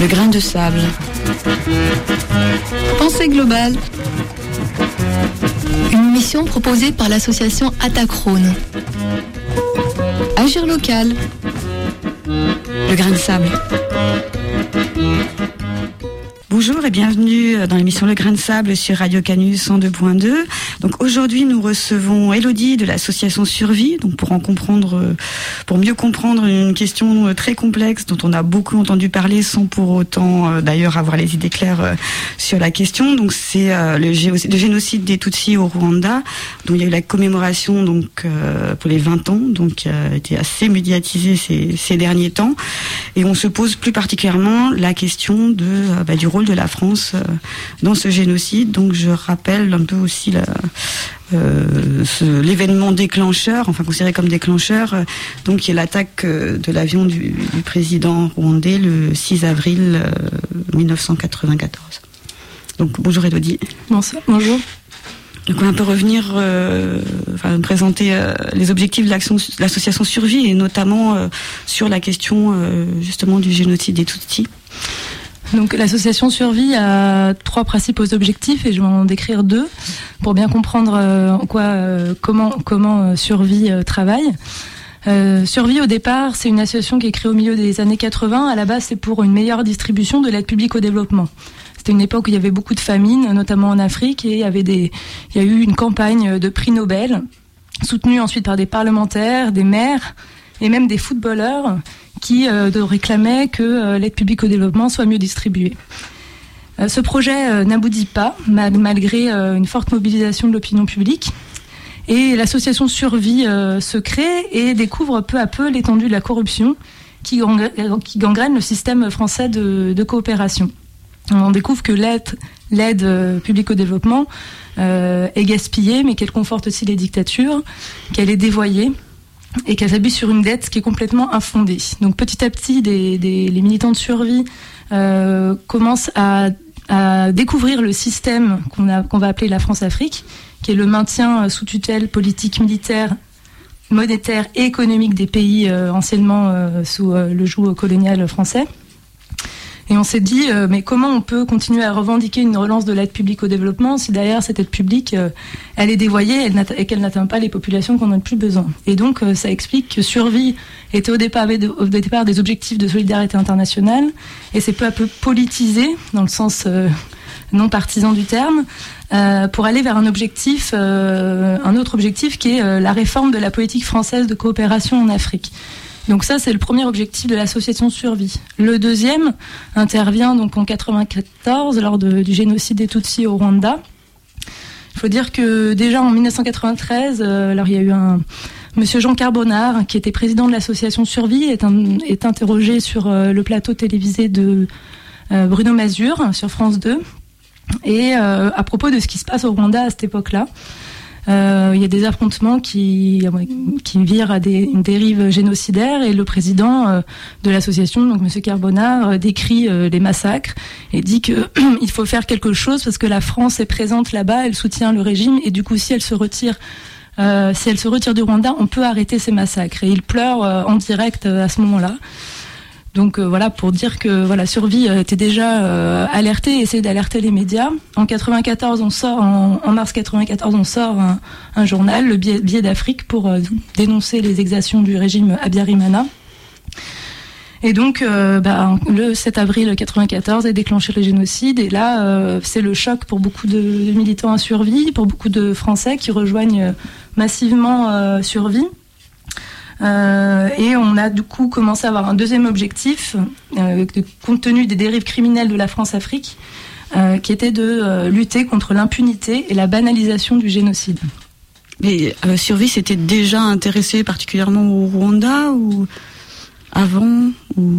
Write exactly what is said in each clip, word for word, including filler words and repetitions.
Le grain de sable. Pensée globale. Une émission proposée par l'association Atacrone. Agir local. Le grain de sable. Bonjour et bienvenue dans l'émission Le Grain de Sable sur Radio Canu cent deux point deux. Donc aujourd'hui nous recevons Élodie de l'association Survie, donc pour en comprendre, pour mieux comprendre une question très complexe dont on a beaucoup entendu parler sans pour autant euh, d'ailleurs avoir les idées claires euh, sur la question. Donc c'est euh, le, gé- le génocide des Tutsis au Rwanda, dont il y a eu la commémoration donc euh, pour les vingt ans, donc qui a été assez médiatisé ces, ces derniers temps. Et on se pose plus particulièrement la question de euh, bah, du rôle de la France euh, dans ce génocide. Donc je rappelle un peu aussi la, euh, ce, l'événement déclencheur, enfin considéré comme déclencheur, euh, donc qui est l'attaque euh, de l'avion du, du président rwandais le six avril euh, dix-neuf cent quatre-vingt-quatorze. Donc bonjour Élodie. Bonsoir. Bonjour. Donc on va un peu revenir, euh, enfin présenter euh, les objectifs de l'action, de l'association Survie et notamment euh, sur la question euh, justement du génocide des Tutsis. Donc l'association Survie a trois principaux objectifs et je vais en décrire deux pour bien comprendre euh, en quoi, euh, comment, comment euh, Survie euh, travaille. Euh, Survie au départ, c'est une association qui est créée au milieu des années quatre-vingts. À la base, c'est pour une meilleure distribution de l'aide publique au développement. C'était une époque où il y avait beaucoup de famines, notamment en Afrique, et il y avait des, il y a eu une campagne de prix Nobel soutenue ensuite par des parlementaires, des maires et même des footballeurs qui euh, réclamaient que euh, l'aide publique au développement soit mieux distribuée. Euh, ce projet euh, n'aboutit pas, mal, malgré euh, une forte mobilisation de l'opinion publique. Et l'association Survie euh, se crée et découvre peu à peu l'étendue de la corruption qui, gangrène, qui gangrène le système français de, de coopération. On découvre que l'aide, l'aide euh, publique au développement euh, est gaspillée, mais qu'elle conforte aussi les dictatures, qu'elle est dévoyée, et qu'elle s'appuie sur une dette qui est complètement infondée. Donc petit à petit, des, des, les militants de Survie euh, commencent à, à découvrir le système qu'on, a, qu'on va appeler la France-Afrique, qui est le maintien sous tutelle politique, militaire, monétaire et économique des pays euh, anciennement euh, sous euh, le joug colonial français. Et on s'est dit, euh, mais comment on peut continuer à revendiquer une relance de l'aide publique au développement si derrière cette aide publique, euh, elle est dévoyée elle et qu'elle n'atteint pas les populations qu'on a le plus besoin. Et donc, euh, ça explique que Survie était au départ, au départ des objectifs de solidarité internationale, et c'est peu à peu politisé, dans le sens euh, non partisan du terme, euh, pour aller vers un objectif, euh, un autre objectif qui est euh, la réforme de la politique française de coopération en Afrique. Donc ça, c'est le premier objectif de l'association Survie. Le deuxième intervient donc en quatre-vingt-quatorze lors de, du génocide des Tutsis au Rwanda. Il faut dire que déjà en dix-neuf cent quatre-vingt-treize, euh, alors il y a eu un monsieur Jean Carbonard qui était président de l'association Survie, est, un, est interrogé sur euh, le plateau télévisé de euh, Bruno Mazur sur France deux, et euh, à propos de ce qui se passe au Rwanda à cette époque-là. Euh, il y a des affrontements qui, qui virent à des, une dérive génocidaire, et le président euh, de l'association, donc monsieur Carbonard, euh, décrit euh, les massacres et dit que il faut faire quelque chose parce que la France est présente là-bas, elle soutient le régime, et du coup si elle se retire euh, si elle se retire du Rwanda, on peut arrêter ces massacres. Et il pleure euh, en direct euh, à ce moment-là. Donc euh, voilà, pour dire que voilà, Survie euh, était déjà euh, alerté, essayait d'alerter les médias. En quatre-vingt-quatorze, on sort en, en mars quatre-vingt-quatorze, on sort un, un journal, le Biais, Biais d'Afrique, pour euh, dénoncer les exactions du régime Habyarimana. Et donc, euh, bah, le sept avril quatre-vingt-quatorze est déclenché le génocide, et là, euh, c'est le choc pour beaucoup de, de militants à Survie, pour beaucoup de Français qui rejoignent massivement euh, Survie. Euh, et on a du coup commencé à avoir un deuxième objectif, euh, de, compte tenu des dérives criminelles de la France-Afrique, euh, qui était de euh, lutter contre l'impunité et la banalisation du génocide. Mais euh, Survie s'était déjà intéressé particulièrement au Rwanda ou avant ou...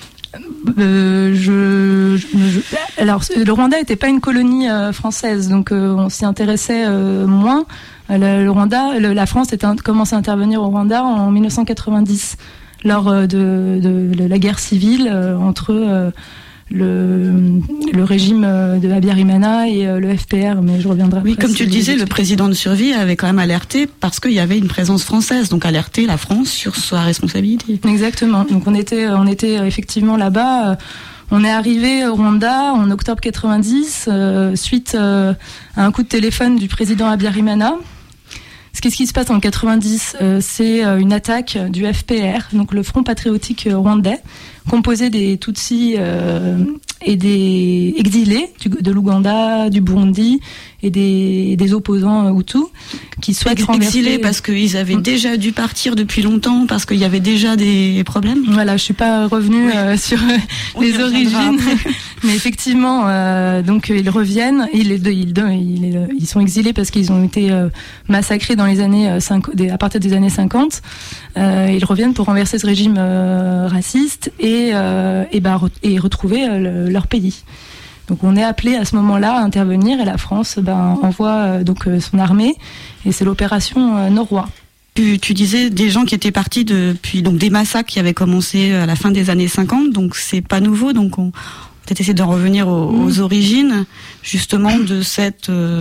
Euh, je, je, je, alors, le Rwanda n'était pas une colonie euh, française, donc euh, on s'y intéressait euh, moins. Le, le Rwanda, le, la France était, commence à intervenir au Rwanda en dix-neuf cent quatre-vingt-dix, lors euh, de, de, de la guerre civile euh, entre euh, le, le régime de Habyarimana et euh, le F P R, mais je reviendrai après. Oui, comme tu le disais, le président de Survie avait quand même alerté parce qu'il y avait une présence française, donc alerter la France sur sa responsabilité. Exactement. Donc on était, on était effectivement là-bas. On est arrivé au Rwanda en octobre quatre-vingt-dix, euh, suite euh, à un coup de téléphone du président Habyarimana. Qu'est-ce qui se passe en quatre-vingt-dix ? euh, C'est euh, une attaque du F P R, donc le Front patriotique rwandais, composé des Tutsis euh, et des exilés du, de l'Ouganda, du Burundi et des, des opposants Hutus qui souhaitent Ex- renverser... Exilés parce qu'ils avaient Mmh. déjà dû partir depuis longtemps, parce qu'il y avait déjà des problèmes. Voilà, je suis pas revenue Oui. euh, sur On y les reviendra origines, après. mais effectivement, euh, donc ils reviennent, ils, ils, ils, ils sont exilés parce qu'ils ont été euh, massacrés dans les années cinq, à partir des années cinquante. Euh, ils reviennent pour renverser ce régime euh, raciste et euh, et, bah, re, et retrouver euh, le, leur pays. Donc on est appelé à ce moment-là à intervenir et la France ben, envoie euh, donc euh, son armée et c'est l'opération euh, Norrois. Tu, tu disais des gens qui étaient partis depuis, donc des massacres qui avaient commencé à la fin des années cinquante, donc c'est pas nouveau, donc on peut-être essayer de revenir aux, mmh. aux origines justement de cette euh,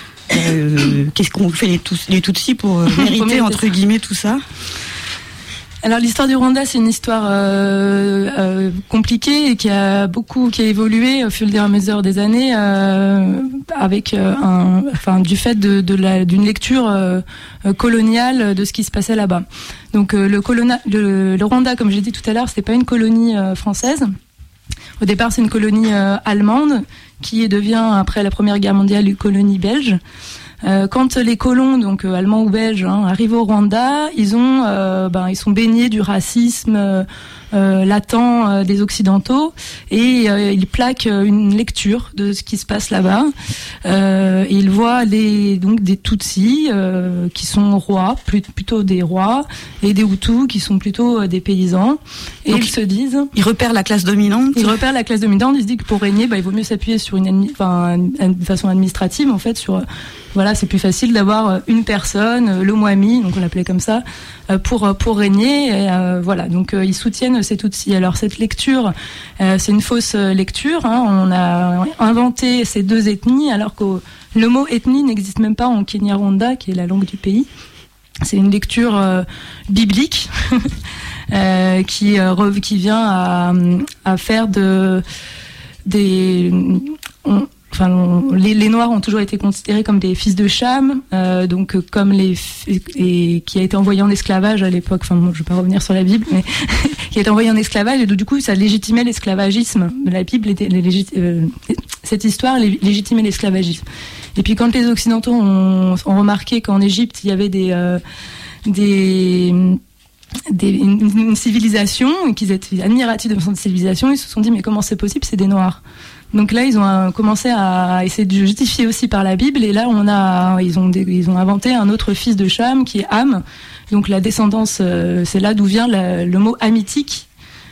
euh, qu'est-ce qu'on fait les, tous, les Tutsis pour euh, mériter entre guillemets tout ça. Alors l'histoire du Rwanda, c'est une histoire euh, euh, compliquée et qui a beaucoup, qui a évolué au fil et à mesure des années, euh, avec euh, un, enfin du fait de, de la, d'une lecture euh, coloniale de ce qui se passait là-bas. Donc euh, le, colonna, le, le Rwanda, comme j'ai dit tout à l'heure, c'était pas une colonie euh, française. Au départ, c'est une colonie euh, allemande qui devient après la Première Guerre mondiale une colonie belge. Euh, quand les colons, donc euh, allemands ou belges, hein, arrivent au Rwanda, ils ont, euh, ben, ils sont baignés du racisme euh, euh, latent euh, des Occidentaux et euh, ils plaquent une lecture de ce qui se passe là-bas. Euh, et ils voient les, donc des Tutsis euh, qui sont rois, plus, plutôt des rois, et des Hutus qui sont plutôt euh, des paysans. Et donc, ils se disent, ils repèrent la classe dominante. Ils repèrent la classe dominante. Ils se disent que pour régner, bah, il vaut mieux s'appuyer sur une, admi- enfin, une façon administrative, en fait, sur voilà, c'est plus facile d'avoir une personne, le Mwami, donc on l'appelait comme ça, pour pour régner. Et, euh, voilà, donc euh, ils soutiennent ces Tutsis. Alors cette lecture, euh, c'est une fausse lecture. Hein. On a inventé ces deux ethnies, alors que le mot ethnie n'existe même pas en Kinyarwanda, qui est la langue du pays. C'est une lecture euh, biblique euh, qui euh, qui vient à à faire de des on, Enfin, on, les, les Noirs ont toujours été considérés comme des fils de Cham, euh, donc euh, comme les, et qui a été envoyé en esclavage à l'époque. Enfin, bon, je vais pas revenir sur la Bible, mais qui a été envoyé en esclavage et donc, du coup, ça légitimait l'esclavagisme. La Bible était les, légit, euh, cette histoire légitimait l'esclavagisme. Et puis, quand les Occidentaux ont, ont remarqué qu'en Égypte il y avait des euh, des Des, une, une civilisation et qu'ils étaient admiratifs de cette civilisation, ils se sont dit mais comment c'est possible, c'est des Noirs. Donc là ils ont euh, commencé à essayer de justifier aussi par la Bible et là on a ils ont des, ils ont inventé un autre fils de Cham qui est Ham. Donc la descendance euh, c'est là d'où vient la, le mot hamitique.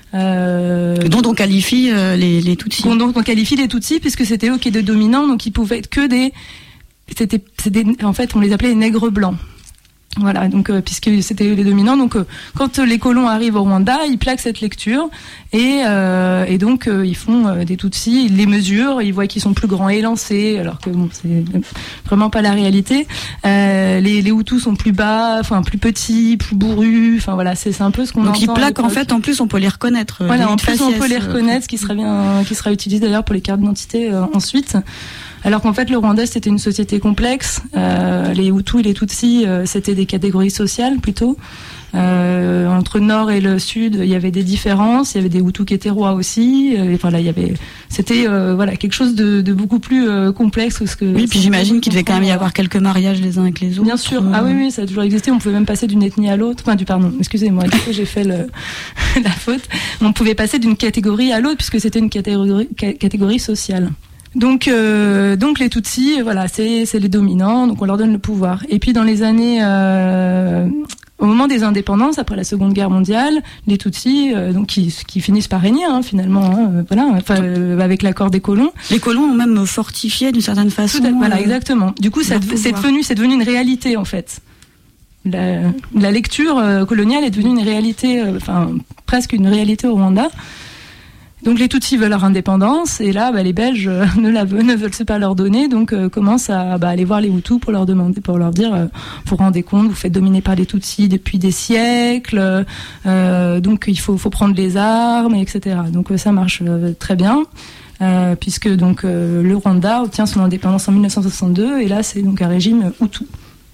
Euh, dont on qualifie euh, les, les Tutsis. Dont on qualifie les Tutsis puisque c'était eux qui étaient dominants, donc ils pouvaient être que des c'était, c'était en fait on les appelait les nègres blancs. Voilà, donc euh, puisque c'était les dominants, donc euh, quand les colons arrivent au Rwanda, ils plaquent cette lecture et euh, et donc euh, ils font euh, des Tutsis, ils les mesurent, ils voient qu'ils sont plus grands et élancés, alors que bon, c'est vraiment pas la réalité. Euh, les les Hutus sont plus bas, enfin plus petits, plus bourrus, enfin voilà, c'est c'est un peu ce qu'on donc entend. Donc ils plaquent en fait, en plus on peut les reconnaître. Voilà, les en plus faciès, on peut les reconnaître, euh, ce qui sera bien, qui sera utilisé d'ailleurs pour les cartes d'identité euh, ensuite. Alors qu'en fait, le Rwanda, c'était une société complexe. Euh, les Hutus et les Tutsis, euh, c'était des catégories sociales plutôt. Euh, entre le nord et le sud, il y avait des différences. Il y avait des Hutus qui étaient rois aussi. Euh, enfin là, il y avait, c'était euh, voilà quelque chose de, de beaucoup plus euh, complexe que ce que. Oui, puis j'imagine qu'il devait quand même y avoir quelques mariages les uns avec les autres. Bien sûr. Ah oui, oui, ça a toujours existé. On pouvait même passer d'une ethnie à l'autre. Enfin, du pardon. Excusez-moi. Du coup, j'ai fait le, la faute. On pouvait passer d'une catégorie à l'autre puisque c'était une catégorie, catégorie sociale. Donc, euh, donc les Tutsis, voilà, c'est, c'est les dominants, donc on leur donne le pouvoir. Et puis dans les années, euh, au moment des indépendances, après la Seconde Guerre mondiale, les Tutsis, euh, donc qui, qui finissent par régner, hein, finalement, hein, voilà, enfin, euh, avec l'accord des colons. Les colons ont même fortifié d'une certaine façon. Tout à, voilà, euh, exactement. Du coup, ça, c'est devenu, c'est devenu une réalité en fait. La, la lecture euh, coloniale est devenue une réalité, euh, enfin presque une réalité au Rwanda. Donc les Tutsis veulent leur indépendance et là bah, les Belges euh, ne la veulent, ne veulent pas leur donner, donc euh, commencent à bah, aller voir les Hutus pour leur demander, pour leur dire euh, vous vous rendez compte, vous faites dominer par les Tutsis depuis des siècles, euh, donc il faut, faut prendre les armes, et cetera. Donc euh, ça marche euh, très bien. Euh, puisque donc euh, le Rwanda obtient son indépendance en mille neuf cent soixante-deux et là c'est donc un régime Hutu.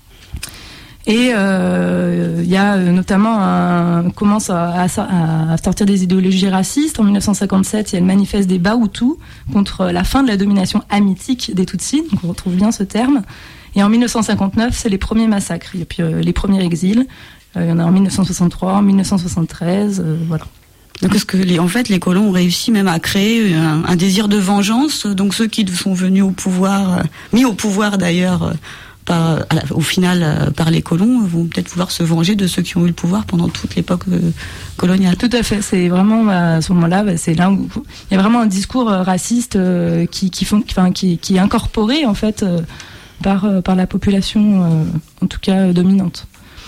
Et il euh, y a notamment un, commence à, à, à sortir des idéologies racistes. En mille neuf cent cinquante-sept, il y a le manifeste des Bahutus contre la fin de la domination hamitique des Tutsis. Donc on retrouve bien ce terme. Et en mille neuf cent cinquante-neuf, c'est les premiers massacres. Et puis euh, les premiers exils. Euh, il y en a en mille neuf cent soixante-trois, en mille neuf cent soixante-treize, euh, voilà. Donc, est-ce que les, en fait, les colons ont réussi même à créer un, un désir de vengeance. Donc, ceux qui sont venus au pouvoir, euh, mis au pouvoir d'ailleurs, euh, par, à la, au final, euh, par les colons, vont peut-être vouloir se venger de ceux qui ont eu le pouvoir pendant toute l'époque euh, coloniale. Tout à fait. C'est vraiment à ce moment-là, bah, c'est là où il y a vraiment un discours euh, raciste euh, qui, qui, font, enfin, qui, qui est incorporé en fait euh, par, euh, par la population, euh, en tout cas euh, dominante.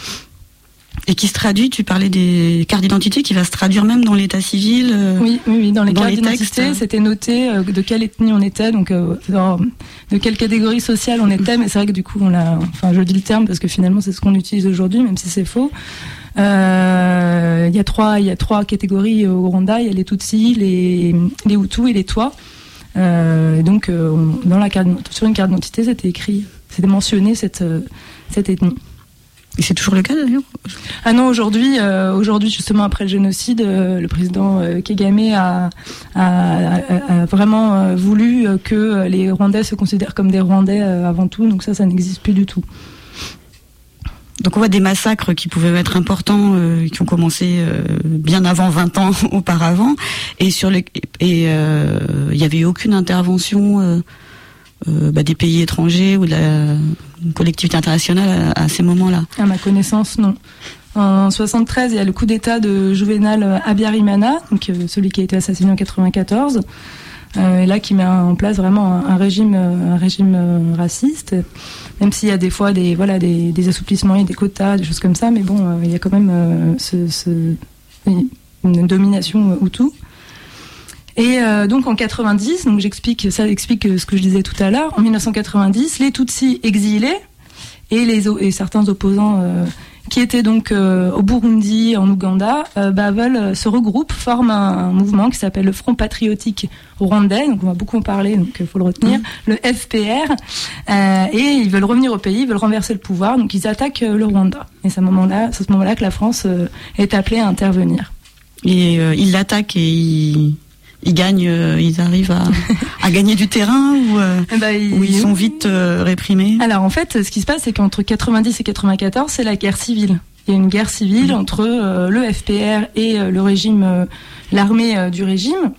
Et qui se traduit, tu parlais des cartes d'identité, qui va se traduire même dans l'état civil. Euh, oui, oui, oui, dans les dans cartes les d'identité, textes. C'était noté euh, de quelle ethnie on était, donc euh, dans, de quelle catégorie sociale on était. Mais c'est vrai que du coup, on l'a. Enfin, je dis le terme parce que finalement, c'est ce qu'on utilise aujourd'hui, même si c'est faux. Euh, Il y a trois, il y a trois catégories au Rwanda. Il y a les Tutsis, les les Hutus et les Twa. Euh, donc, euh, on, dans la carte, sur une carte d'identité, c'était écrit, c'était mentionné cette euh, cette ethnie. Et c'est toujours le cas d'ailleurs. Ah non, aujourd'hui, euh, aujourd'hui justement après le génocide, euh, le président euh, Kagame a, a, a, a vraiment euh, voulu euh, que les Rwandais se considèrent comme des Rwandais euh, avant tout. Donc ça, ça n'existe plus du tout. Donc on voit des massacres qui pouvaient être importants, euh, qui ont commencé euh, bien avant vingt ans auparavant, et sur les et il euh, y avait eu aucune intervention. Euh, Euh, bah, des pays étrangers ou de la collectivité internationale à, à ces moments-là. À ma connaissance, non. En soixante-treize, il y a le coup d'État de Juvenal Habyarimana, donc euh, celui qui a été assassiné en quatre-vingt-quatorze, euh, et là qui met en place vraiment un, un régime, un régime euh, raciste. Même s'il y a des fois des voilà des, des assouplissements et des quotas, des choses comme ça, mais bon, euh, il y a quand même euh, ce, ce, une domination euh, Hutu. Et euh, donc en quatre-vingt-dix, donc j'explique, ça explique ce que je disais tout à l'heure, en mille neuf cent quatre-vingt-dix, les Tutsis exilés et, les, et certains opposants euh, qui étaient donc euh, au Burundi, en Ouganda, euh, bah, veulent se regroupent, forment un, un mouvement qui s'appelle le Front Patriotique Rwandais, donc on va beaucoup en parler, donc il faut le retenir, mmh. le F P R, euh, et ils veulent revenir au pays, ils veulent renverser le pouvoir, donc ils attaquent euh, le Rwanda. Et c'est à ce moment-là, c'est à ce moment-là que la France euh, est appelée à intervenir. Et euh, ils l'attaquent et ils... Ils gagnent, euh, ils arrivent à, à gagner du terrain ou, euh, bah, ils... ou ils sont vite euh, réprimés. Alors en fait, ce qui se passe, c'est qu'entre quatre-vingt-dix et quatre-vingt-quatorze, c'est la guerre civile. Il y a une guerre civile mmh. entre euh, le F P R et euh, le régime, euh, l'armée euh, du régime.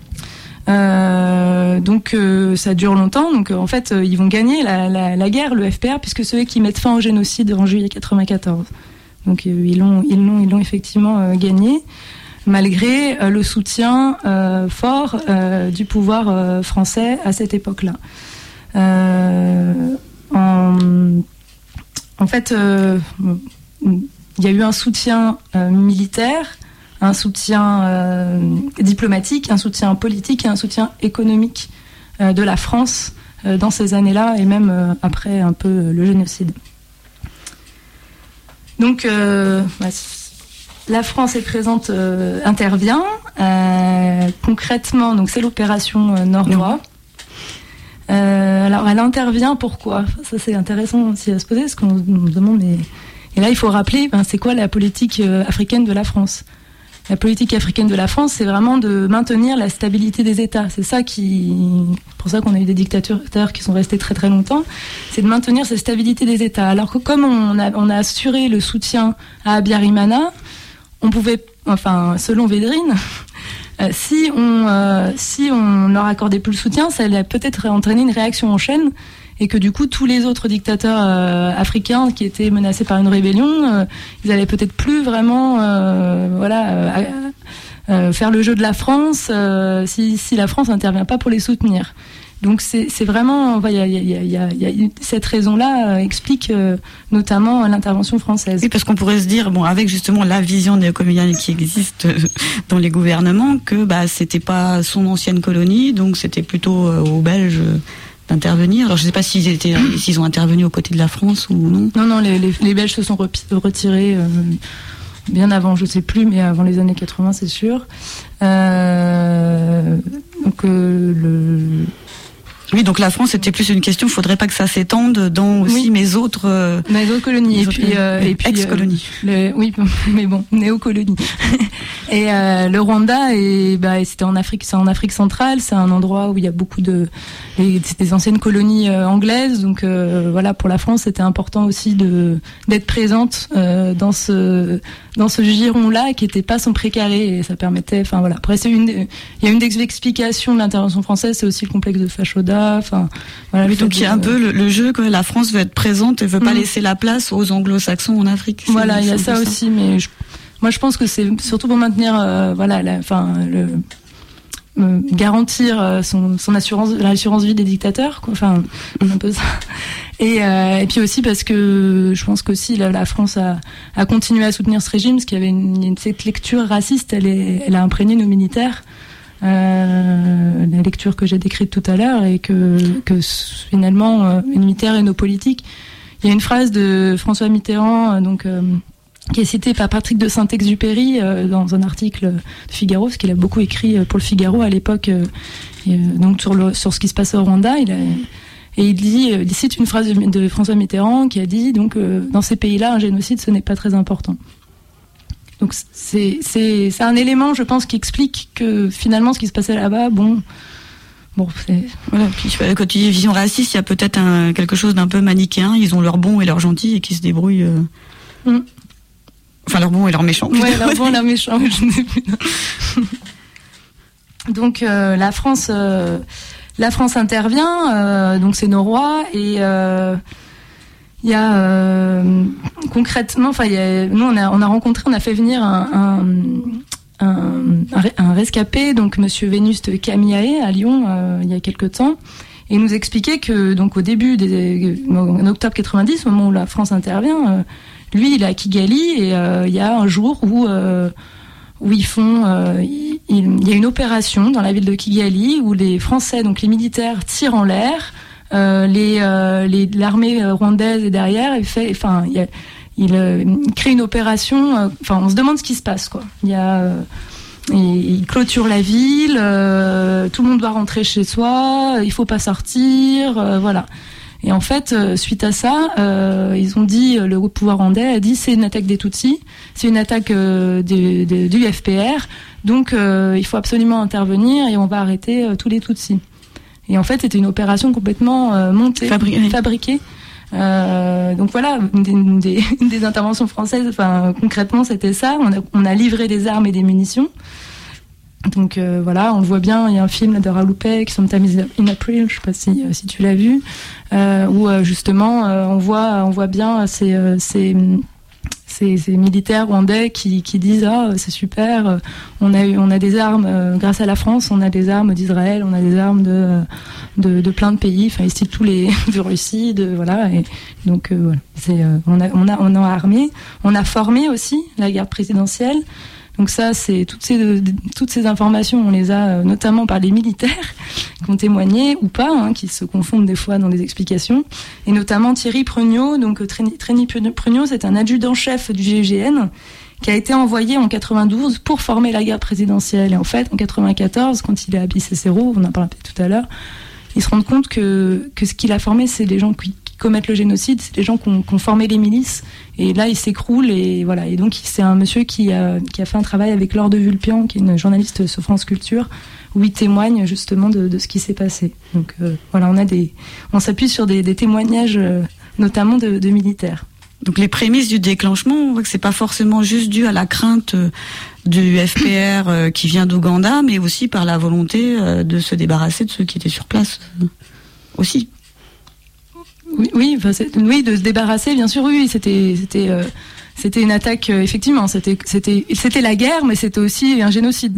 Euh, donc euh, ça dure longtemps. Donc euh, en fait, euh, ils vont gagner la, la, la guerre, le F P R, puisque c'est eux qui mettent fin au génocide en juillet quatre-vingt-quatorze. Donc euh, ils l'ont, ils l'ont, ils l'ont effectivement euh, gagné. Malgré euh, le soutien euh, fort euh, du pouvoir euh, français à cette époque-là. Euh, en, en fait, euh, il y a eu un soutien euh, militaire, un soutien euh, diplomatique, un soutien politique et un soutien économique euh, de la France euh, dans ces années-là et même euh, après un peu euh, le génocide. Donc, euh, bah, la France est présente, euh, intervient euh, concrètement. Donc c'est l'opération euh, Nord-Roi. Euh, alors elle intervient pourquoi ? Ça c'est intéressant aussi à se poser parce qu'on se demande. Mais... Et là il faut rappeler, ben, c'est quoi la politique euh, africaine de la France ? La politique africaine de la France, c'est vraiment de maintenir la stabilité des États. C'est ça qui, pour ça qu'on a eu des dictateurs qui sont restés très très longtemps. C'est de maintenir cette stabilité des États. Alors que comme on a, on a assuré le soutien à Habyarimana, on pouvait, enfin, selon Védrine, euh, si on euh, si on leur accordait plus le soutien, ça allait peut-être entraîner une réaction en chaîne et que du coup tous les autres dictateurs euh, africains qui étaient menacés par une rébellion, euh, ils allaient peut-être plus vraiment, euh, voilà, euh, euh, faire le jeu de la France euh, si si la France n'intervient pas pour les soutenir. Donc c'est, c'est vraiment, il y a, y a, y a, y a cette raison-là euh, explique euh, notamment l'intervention française. Oui, parce qu'on pourrait se dire, bon, avec justement la vision néocoloniale qui existe dans les gouvernements, que bah c'était pas son ancienne colonie, donc c'était plutôt euh, aux Belges d'intervenir. Alors je sais pas s'ils étaient, s'ils ont intervenu aux côtés de la France ou non. Non, non, les, les, les Belges se sont repi- retirés. Euh, bien avant, je sais plus, mais avant les années quatre-vingts, c'est sûr. Euh, donc euh, le Oui, donc la France, c'était plus une question, il ne faudrait pas que ça s'étende dans aussi oui. mes autres... Euh, mes autres colonies. Et puis, euh, et puis, ex-colonies. Euh, le, oui, mais bon, néo-colonies. Et euh, le Rwanda, et, bah, c'était en Afrique, c'est en Afrique centrale, c'est un endroit où il y a beaucoup de... Les, c'est des anciennes colonies euh, anglaises, donc euh, voilà, pour la France, c'était important aussi de, d'être présente euh, dans ce, dans ce giron-là, qui n'était pas sans précaré, et ça permettait... Enfin voilà, après, c'est une, il y a une des explications de l'intervention française, c'est aussi le complexe de Fashoda. Enfin, voilà, oui, donc il y a de... un peu le, le jeu que la France veut être présente et veut pas mmh. laisser la place aux anglo-saxons en Afrique. Voilà, il y a ça, ça aussi, mais je, moi je pense que c'est surtout pour maintenir, euh, voilà, la, enfin, le, euh, garantir son, son assurance, l'assurance vie des dictateurs, quoi. Enfin, un peu ça. Et, euh, et puis aussi parce que je pense qu'aussi la, la France a, a continué à soutenir ce régime, parce qu'il y avait une, une cette lecture raciste, elle, est, elle a imprégné nos militaires. Euh, la lecture que j'ai décrite tout à l'heure, et que, que finalement euh, les militaires et nos politiques. Il y a une phrase de François Mitterrand, euh, donc euh, qui est citée par Patrick de Saint-Exupéry euh, dans un article de Figaro, parce qu'il a beaucoup écrit pour le Figaro à l'époque, euh, et, euh, donc sur, le, sur ce qui se passe au Rwanda. Il a, et il dit, il cite une phrase de, de François Mitterrand qui a dit donc euh, dans ces pays-là, un génocide, ce n'est pas très important. Donc c'est, c'est, c'est un élément, je pense, qui explique que finalement ce qui se passait là-bas, bon, bon, c'est... Voilà, puis quand tu dis vision raciste, il y a peut-être un, quelque chose d'un peu manichéen, ils ont leurs bons et leurs gentils et qui se débrouillent... Euh... Mm. Enfin, leurs bons et leurs méchants. Ouais, leurs bons et leurs méchants, je ne sais plus. Donc euh, la France, euh, la France intervient, euh, donc c'est nos rois, et... Euh, Il y a euh, concrètement, enfin, il y a, nous on a on a rencontré, on a fait venir un un, un, un rescapé, donc Monsieur Vénuste Kamiaé à Lyon euh, il y a quelque temps, et il nous expliquait que donc au début des en octobre quatre-vingt-dix, au moment où la France intervient, euh, lui il est à Kigali, et euh, il y a un jour où euh, où ils font, euh, il, il y a une opération dans la ville de Kigali où les Français, donc les militaires, tirent en l'air. Euh, les, euh, les, l'armée rwandaise est derrière, et fait, enfin, il, il, euh, il crée une opération. Enfin, euh, on se demande ce qui se passe, quoi. Il y a, euh, il, il clôture la ville, euh, tout le monde doit rentrer chez soi, il faut pas sortir, euh, voilà. Et en fait, euh, suite à ça, euh, ils ont dit, le pouvoir rwandais a dit, c'est une attaque des Tutsis, c'est une attaque euh, de, de, du F P R, donc euh, il faut absolument intervenir et on va arrêter euh, tous les Tutsis. Et en fait, c'était une opération complètement euh, montée, Fabri- fabriquée. Euh, donc voilà, une des, une, des, une des interventions françaises, enfin, concrètement, c'était ça. On a, on a livré des armes et des munitions. Donc euh, voilà, on le voit bien, il y a un film de Raoul Peck, Sometime in April, je sais pas si, si tu l'as vu, euh, où euh, justement, euh, on, voit, on voit bien ces... Euh, ces Ces, ces militaires rwandais qui, qui disent ah c'est super, on a eu, on a des armes euh, grâce à la France, on a des armes d'Israël, on a des armes de de, de plein de pays, enfin ils citent tous les de Russie, de voilà, et donc euh, voilà, c'est euh, on a on a on a armé, on a formé aussi la garde présidentielle. Donc ça, c'est toutes ces toutes ces informations, on les a euh, notamment par les militaires qui ont témoigné ou pas, hein, qui se confondent des fois dans les explications. Et notamment Thierry Preugnot, donc Thierry Preugnot, c'est un adjudant-chef du G I G N qui a été envoyé en quatre-vingt-douze pour former la garde présidentielle. Et en fait, en quatre-vingt-quatorze, quand il est à Bicêtre, on en parlait tout à l'heure, ils se rendent compte que que ce qu'il a formé, c'est des gens qui commettent le génocide, c'est des gens qui ont, qui ont formé les milices, et là il s'écroule, et voilà. Et donc c'est un monsieur qui a, qui a fait un travail avec Laure de Vulpian, qui est une journaliste sur France Culture, où il témoigne justement de, de ce qui s'est passé. Donc euh, voilà, on a des, on s'appuie sur des, des témoignages, euh, notamment de, de militaires. Donc les prémices du déclenchement, on voit que c'est pas forcément juste dû à la crainte euh, du F P R euh, qui vient d'Ouganda, mais aussi par la volonté euh, de se débarrasser de ceux qui étaient sur place euh, aussi. Oui, oui, enfin, c'est, oui, de se débarrasser, bien sûr, oui, c'était, c'était, euh, c'était une attaque, euh, effectivement, c'était, c'était, c'était la guerre, mais c'était aussi un génocide.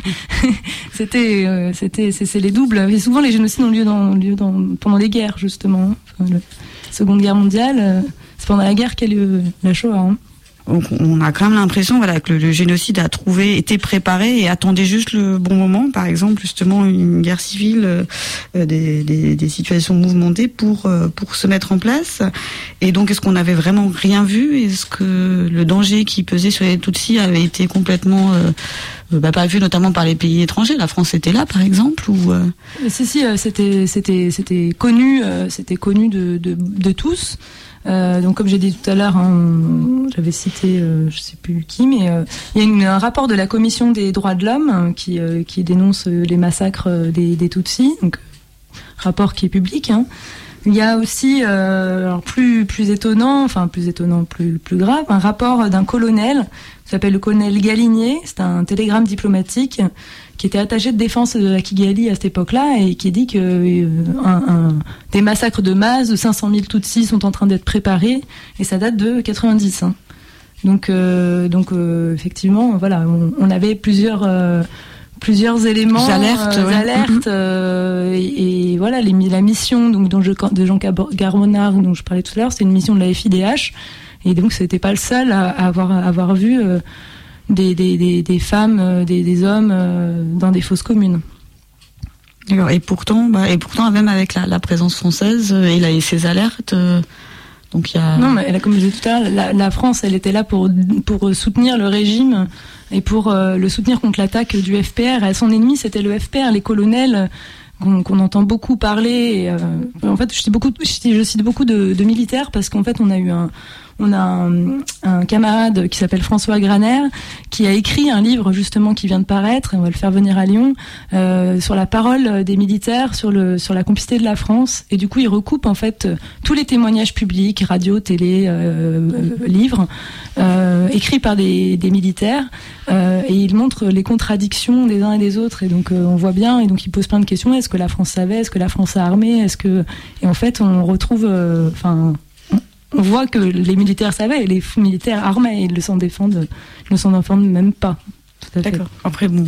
c'était, euh, c'était, c'est, c'est les doubles. Et souvent, les génocides ont lieu dans, lieu dans, pendant les guerres, justement. Enfin, la Seconde Guerre mondiale, euh, c'est pendant la guerre qu'a lieu la Shoah. Hein. Donc, on a quand même l'impression, voilà, que le, le génocide a trouvé, été préparé et attendait juste le bon moment. Par exemple, justement, une guerre civile, euh, des, des, des situations mouvementées pour euh, pour se mettre en place. Et donc, est-ce qu'on avait vraiment rien vu? Est-ce que le danger qui pesait sur les Tutsis avait été complètement euh, bah, pas vu, notamment par les pays étrangers? La France était là, par exemple, ou euh... Si, si, euh, c'était c'était c'était connu, euh, c'était connu de de, de tous. Euh, donc comme j'ai dit tout à l'heure, hein, j'avais cité, euh, je sais plus qui, mais euh, il y a une, un rapport de la Commission des droits de l'homme hein, qui, euh, qui dénonce les massacres des, des Tutsis, donc rapport qui est public. Hein. Il y a aussi, euh, alors plus plus étonnant, enfin plus étonnant, plus plus grave, un rapport d'un colonel qui s'appelle le colonel Galinier. C'est un télégramme diplomatique qui était attaché de défense à Kigali à cette époque-là et qui dit que euh, un, un, des massacres de masse de cinq cent mille Tutsis sont en train d'être préparés et ça date de quatre-vingt-dix. Hein. Donc euh, donc euh, effectivement, voilà, on, on avait plusieurs euh, plusieurs éléments, alertes, euh, ouais. alertes euh, et, et voilà, les, la mission donc dont je, de Jean Garmonard dont je parlais tout à l'heure, c'est une mission de la F I D H et donc c'était pas le seul à, à avoir à avoir vu euh, des, des, des, des femmes, euh, des, des hommes euh, dans des fosses communes. D'accord. Et pourtant, bah, et pourtant même avec la, la présence française euh, et, la, et ses alertes. Euh... Donc il y a... Non, mais comme je disais tout à l'heure, la, la France, elle était là pour pour soutenir le régime et pour euh, le soutenir contre l'attaque du F P R. Et son ennemi, c'était le F P R, les colonels qu'on, qu'on entend beaucoup parler. Et, euh, en fait, je cite beaucoup, je cite beaucoup de, de militaires parce qu'en fait, on a eu un on a un, un camarade qui s'appelle François Graner qui a écrit un livre justement qui vient de paraître, et on va le faire venir à Lyon, euh, sur la parole des militaires, sur le sur la complicité de la France. Et du coup, il recoupe en fait tous les témoignages publics, radio, télé, euh, euh, livres, euh, écrits par des, des militaires, euh, et il montre les contradictions des uns et des autres. Et donc, euh, on voit bien. Et donc, il pose plein de questions. Est-ce que la France savait? Est-ce que la France a armé? Est-ce que et en fait, on retrouve, enfin. Euh, On voit que les militaires savaient, et les militaires armaient, ils ne s'en défendent, ils ne s'en défendent même pas. Tout à fait. D'accord. Après, bon,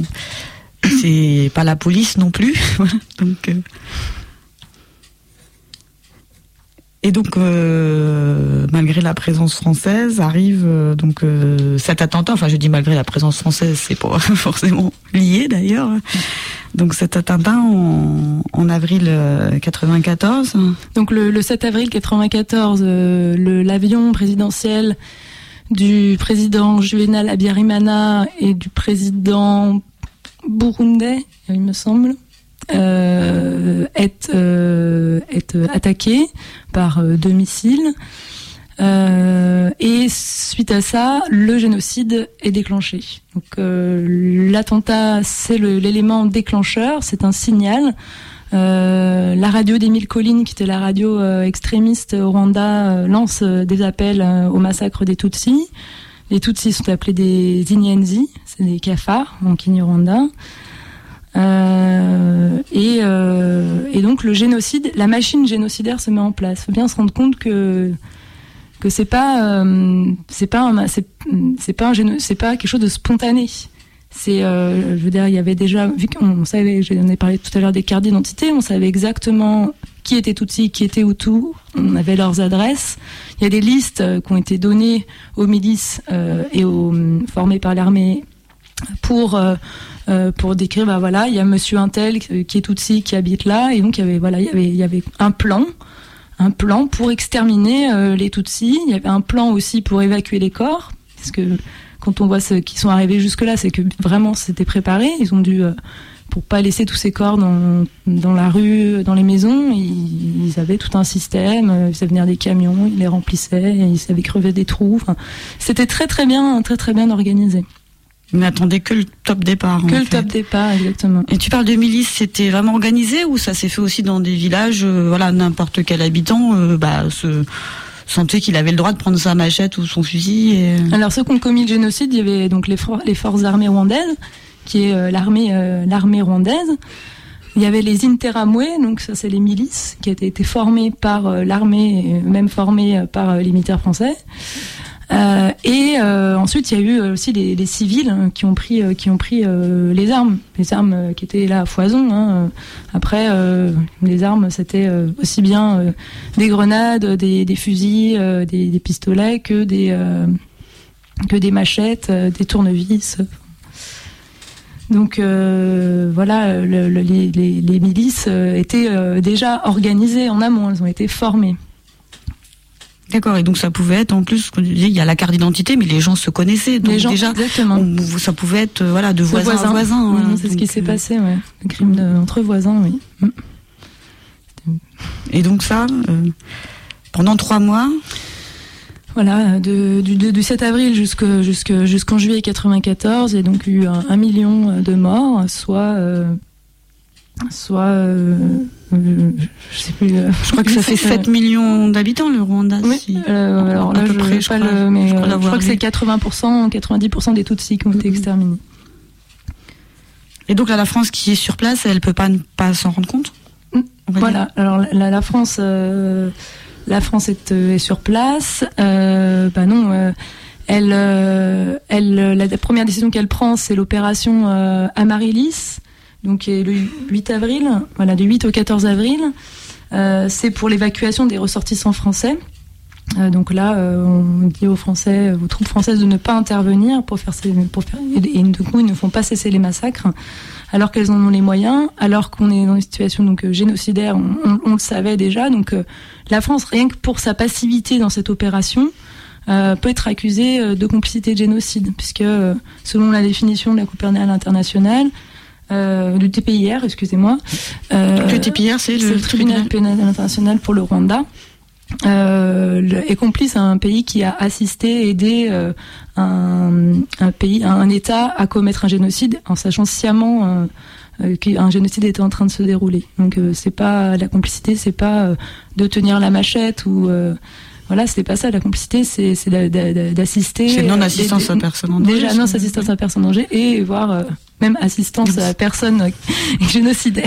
c'est pas la police non plus. donc, euh... Et donc, euh, malgré la présence française, arrive euh, donc euh, cet attentat. Enfin, je dis malgré la présence française, c'est pas forcément lié d'ailleurs. Donc cet attentat en, en avril quatre-vingt-quatorze. Donc le, le sept avril quatre-vingt-quatorze, euh, le, l'avion présidentiel du président Juvenal Habyarimana et du président burundais, il me semble, euh, est, euh, est attaqué par euh, deux missiles. Euh, et suite à ça, le génocide est déclenché. Donc euh, l'attentat, c'est le, l'élément déclencheur, c'est un signal. Euh, la radio des Mille Collines, qui était la radio euh, extrémiste au Rwanda, euh, lance euh, des appels euh, au massacre des Tutsis. Les Tutsis sont appelés des Inyenzi, c'est des cafards en Kinyarwanda. Euh, et, euh, et donc le génocide, la machine génocidaire se met en place. Il faut bien se rendre compte que que c'est pas euh, c'est pas un, c'est, c'est pas un géno, c'est pas quelque chose de spontané. C'est euh, je veux dire, il y avait déjà, vu qu'on savait, j'en ai parlé tout à l'heure des cartes d'identité, on savait exactement qui était Tutsi, qui était Hutu, on avait leurs adresses. Il y a des listes euh, qui ont été données aux milices euh, et aux formées par l'armée pour euh, euh, pour décrire, bah voilà, il y a Monsieur Untel qui est Tutsi qui habite là, et donc il y avait voilà, il y avait il y avait un plan. un plan pour exterminer euh, les Tutsis. Il y avait un plan aussi pour évacuer les corps, parce que quand on voit ceux qui sont arrivés jusque-là, c'est que vraiment c'était préparé. Ils ont dû, euh, pour pas laisser tous ces corps dans, dans la rue, dans les maisons, ils, ils avaient tout un système, ils faisaient venir des camions, ils les remplissaient, ils savaient crever des trous. Enfin, c'était très très bien, très très bien organisé. Ils n'attendaient que le top départ. Que en le fait. top départ, exactement. Et tu parles de milices, c'était vraiment organisé ou ça s'est fait aussi dans des villages, euh, voilà, n'importe quel habitant euh, bah, se sentait qu'il avait le droit de prendre sa machette ou son fusil et... Alors ceux qui ont commis le génocide, il y avait donc les, for- les forces armées rwandaises, qui est euh, l'armée, euh, l'armée rwandaise. Il y avait les Interamwe, donc ça c'est les milices, qui étaient été formées par euh, l'armée, même formées euh, par euh, les militaires français. Euh, et euh, ensuite, il y a eu aussi les, les civils qui ont pris, qui ont pris euh, les armes, les armes qui étaient là à foison. Hein. Après, euh, les armes, c'était euh, aussi bien euh, des grenades, des, des fusils, euh, des, des pistolets que des, euh, que des machettes, euh, des tournevis. Donc euh, voilà, le, le, les, les, les milices euh, étaient euh, déjà organisées en amont, elles ont été formées. D'accord, et donc ça pouvait être, en plus, il y a la carte d'identité, mais les gens se connaissaient, donc les gens, déjà, exactement. On, ça pouvait être voilà, de voisin, voisin à voisin. Oui, voilà, c'est ce qui s'est euh... passé, ouais. Le crime de, entre voisins, oui. Et donc ça, euh, pendant trois mois Voilà, de, du, du sept avril jusqu'au, jusqu'au, jusqu'en juillet quatre-vingt-quatorze, il y a donc eu un, un million de morts, soit... Euh, soit euh, euh, je sais plus euh, je crois que ça fait sept millions d'habitants le Rwanda. Oui, si. euh, alors là, à peu je, près, je pas crois, le, mais je crois, je crois que vu. c'est quatre-vingts pour cent, quatre-vingt-dix pour cent des Tutsis qui ont été exterminés. Et donc là, la France qui est sur place, elle peut pas ne pas s'en rendre compte. Voilà. Dire. Alors la, la France, euh, la France est, est sur place. Euh, bah non. Euh, elle, euh, elle, la, la première décision qu'elle prend, c'est l'opération euh, Amaryllis. Donc le huit avril, voilà, du huit au quatorze avril, euh, c'est pour l'évacuation des ressortissants français. Euh, donc là, euh, on dit aux Français, aux troupes françaises de ne pas intervenir pour faire, ces, pour faire et, et du coup ils ne font pas cesser les massacres, alors qu'elles en ont les moyens, alors qu'on est dans une situation donc génocidaire, on, on, on le savait déjà. Donc euh, la France, rien que pour sa passivité dans cette opération, euh, peut être accusée de complicité de génocide, puisque euh, selon la définition de la Cour pénale internationale. Euh, du T P I R, excusez-moi. Euh, le T P I R, c'est, c'est le, le tribunal pénal international pour le Rwanda. Euh, le, est complice à un pays qui a assisté, aidé euh, un, un pays, un État à commettre un génocide, en sachant sciemment euh, euh, qu'un génocide était en train de se dérouler. Donc euh, c'est pas la complicité, c'est pas euh, de tenir la machette ou euh, voilà, c'est pas ça. La complicité, c'est, c'est d'assister. C'est non-assistance à personne en danger. Déjà, non-assistance à personne en danger et voire euh, même assistance à personne génocidaire.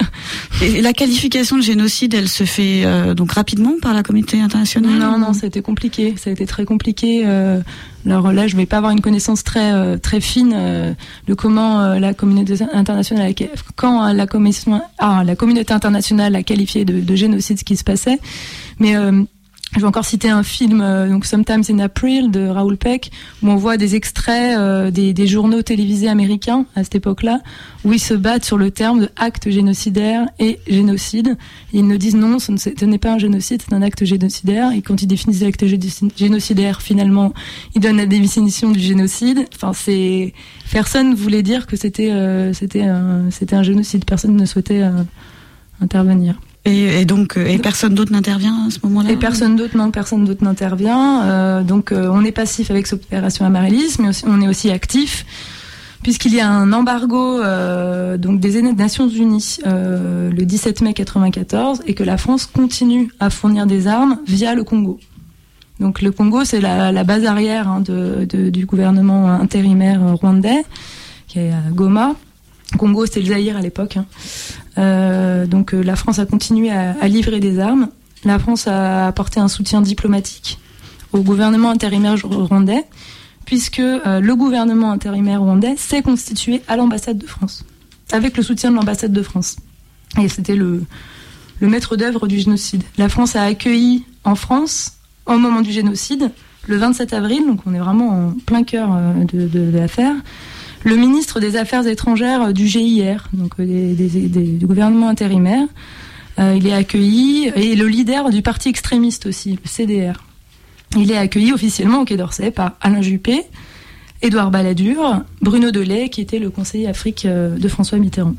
Et la qualification de génocide, elle se fait euh, donc rapidement par la communauté internationale? Non, non, ça a été compliqué. Ça a été très compliqué. Euh, alors là, je vais pas avoir une connaissance très euh, très fine euh, de comment euh, la communauté internationale, quand la commission, ah, la communauté internationale a qualifié de, de génocide ce qui se passait, mais euh, je vais encore citer un film, euh, donc Sometimes in April de Raoul Peck, où on voit des extraits euh, des, des journaux télévisés américains à cette époque-là, où ils se battent sur le terme de acte génocidaire et génocide. Et ils nous disent non, ce, ne, ce n'est pas un génocide, c'est un acte génocidaire. Et quand ils définissent l'acte génocidaire, finalement, ils donnent la définition du génocide. Enfin, c'est personne voulait dire que c'était euh, c'était un, c'était un génocide. Personne ne souhaitait euh, intervenir. Et, et donc, et personne d'autre n'intervient à ce moment-là? Et personne d'autre, non, personne d'autre n'intervient. Euh, donc, euh, on est passif avec cette opération Amaryllis, mais aussi, on est aussi actif, puisqu'il y a un embargo euh, donc des Nations Unies euh, le dix-sept mai quatre-vingt-quatorze, et que la France continue à fournir des armes via le Congo. Donc, le Congo, c'est la, la base arrière hein, de, de, du gouvernement intérimaire rwandais, qui est à Goma. Congo, c'était le Zaïre à l'époque. Hein. Euh, donc euh, la France a continué à, à livrer des armes. La France a apporté un soutien diplomatique au gouvernement intérimaire rwandais, puisque euh, le gouvernement intérimaire rwandais s'est constitué à l'ambassade de France, avec le soutien de l'ambassade de France. Et c'était le, le maître d'œuvre du génocide. La France a accueilli en France, au moment du génocide, le vingt-sept avril, donc on est vraiment en plein cœur de, de, de l'affaire, le ministre des Affaires étrangères du G I R, donc des, des, des, du gouvernement intérimaire. Euh, il est accueilli, et le leader du parti extrémiste aussi, le C D R. Il est accueilli officiellement au Quai d'Orsay par Alain Juppé, Édouard Balladur, Bruno Delay, qui était le conseiller Afrique de François Mitterrand.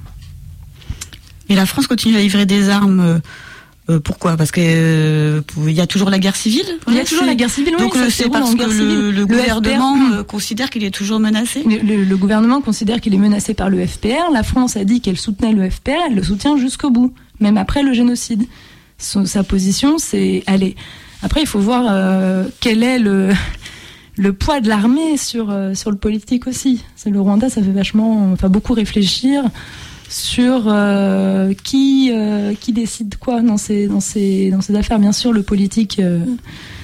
Et la France continue à livrer des armes. Euh, pourquoi? Parce que euh, il y a toujours la guerre civile. Il y a toujours la guerre civile. Donc oui, c'est parce que le, le gouvernement F P R, considère qu'il est toujours menacé. Le, le, le gouvernement considère qu'il est menacé par le F P R. La France a dit qu'elle soutenait le F P R. Elle le soutient jusqu'au bout, même après le génocide. Son, sa position, c'est aller. Après, il faut voir euh, quel est le le poids de l'armée sur euh, sur le politique aussi. C'est le Rwanda, ça fait vachement, enfin beaucoup réfléchir sur euh, qui euh, qui décide quoi dans ces dans ces dans ces affaires. Bien sûr, le politique euh,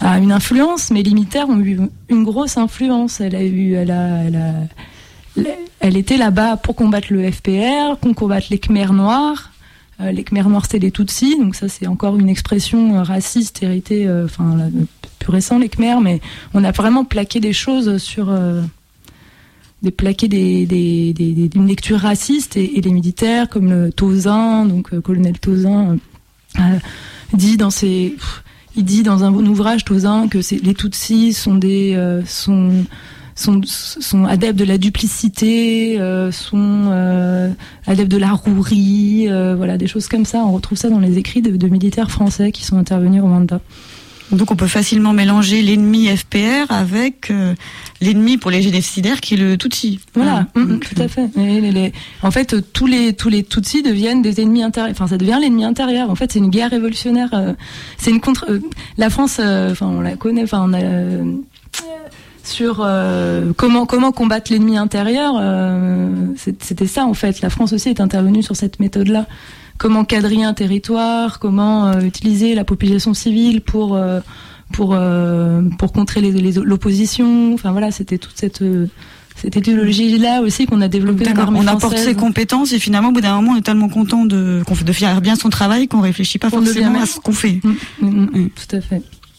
a une influence, mais les militaires ont eu une grosse influence. Elle a eu, elle a, elle a, elle était là-bas pour combattre le F P R, pour combattre les Khmers noirs. Euh, les Khmers noirs, c'était les Tutsis, donc ça c'est encore une expression euh, raciste héritée, enfin euh, plus récent les Khmers, mais on a vraiment plaqué des choses sur, euh, des plaqué des, des, des, des, une lecture raciste et, et les militaires comme le Tauzin, donc euh, colonel Tauzin euh, dit dans ses pff, il dit dans un bon ouvrage, Tauzin, que c'est, les Tutsis sont des euh, sont, sont sont adeptes de la duplicité, euh, sont euh, adeptes de la rouerie, euh, voilà, des choses comme ça. On retrouve ça dans les écrits de, de militaires français qui sont intervenus au Rwanda. Donc on peut facilement mélanger l'ennemi F P R avec euh, l'ennemi pour les génocidaires qui est le Tutsi. Voilà, ah, mmh, donc, tout à fait. Les, les, les, en fait, tous les tous les Tutsis deviennent des ennemis intérieurs. Enfin, ça devient l'ennemi intérieur. En fait, c'est une guerre révolutionnaire. Euh, c'est une contre. Euh, la France, euh, enfin, on la connaît. Enfin, on a euh, sur euh, comment comment combattre l'ennemi intérieur. Euh, c'était ça en fait. La France aussi est intervenue sur cette méthode-là. Comment quadriller un territoire, comment euh, utiliser la population civile pour euh, pour euh, pour contrer les, les, l'opposition. Enfin voilà, c'était toute cette euh, cette idéologie là aussi qu'on a développée dans l'armée française. On apporte ses compétences et finalement au bout d'un moment on est tellement content de de faire bien son travail qu'on réfléchit pas on forcément à ce qu'on fait. Mmh, mmh, mmh, tout à fait.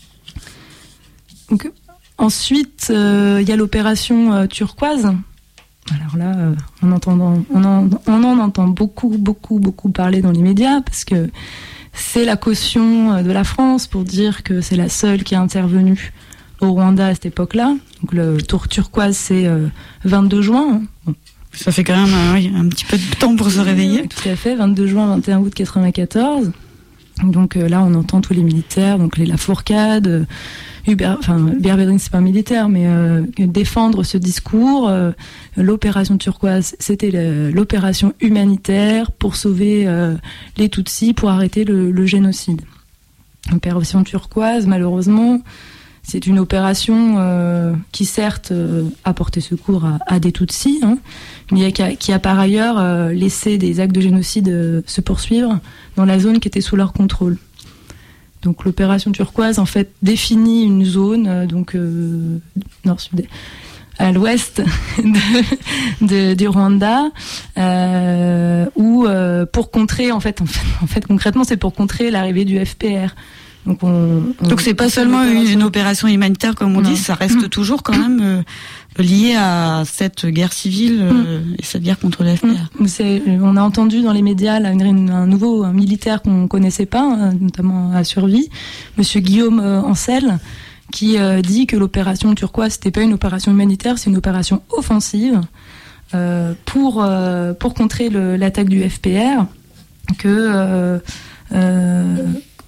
Donc ensuite il euh, y a l'opération euh, turquoise. Alors là, euh, on, entend, on, en, on en entend beaucoup, beaucoup, beaucoup parler dans les médias parce que c'est la caution de la France pour dire que c'est la seule qui est intervenue au Rwanda à cette époque-là. Donc le tour turquoise, c'est euh, vingt-deux juin. Bon. Ça fait quand même euh, oui, un petit peu de temps pour se réveiller. Oui, tout à fait, vingt-deux juin, vingt et un août quatre-vingt-quatorze. Donc euh, là, on entend tous les militaires, donc les Lafourcade, euh, Hubert, enfin Hubert Védrine, c'est pas un militaire, mais euh, défendre ce discours. Euh, l'opération turquoise, c'était le, l'opération humanitaire pour sauver euh, les Tutsis, pour arrêter le, le génocide. L'opération turquoise, malheureusement, c'est une opération euh, qui certes euh, a porté secours à, à des Tutsis, hein, mais qui a, qui a par ailleurs euh, laissé des actes de génocide euh, se poursuivre dans la zone qui était sous leur contrôle. Donc l'opération turquoise en fait définit une zone euh, donc euh, nord-sud à l'ouest de, de, du Rwanda euh, où euh, pour contrer en fait, en fait en fait concrètement c'est pour contrer l'arrivée du F P R. Donc, on, on Donc c'est pas seulement une, une opération humanitaire comme on non. dit, ça reste mmh. toujours quand même euh, lié à cette guerre civile euh, mmh. et cette guerre contre le F P R. Mmh. C'est, on a entendu dans les médias là, une, un nouveau un militaire qu'on connaissait pas, hein, notamment à Survie, Monsieur Guillaume euh, Ancel, qui euh, dit que l'opération turquoise c'était pas une opération humanitaire, c'est une opération offensive euh, pour euh, pour contrer le, l'attaque du F P R, que euh, euh,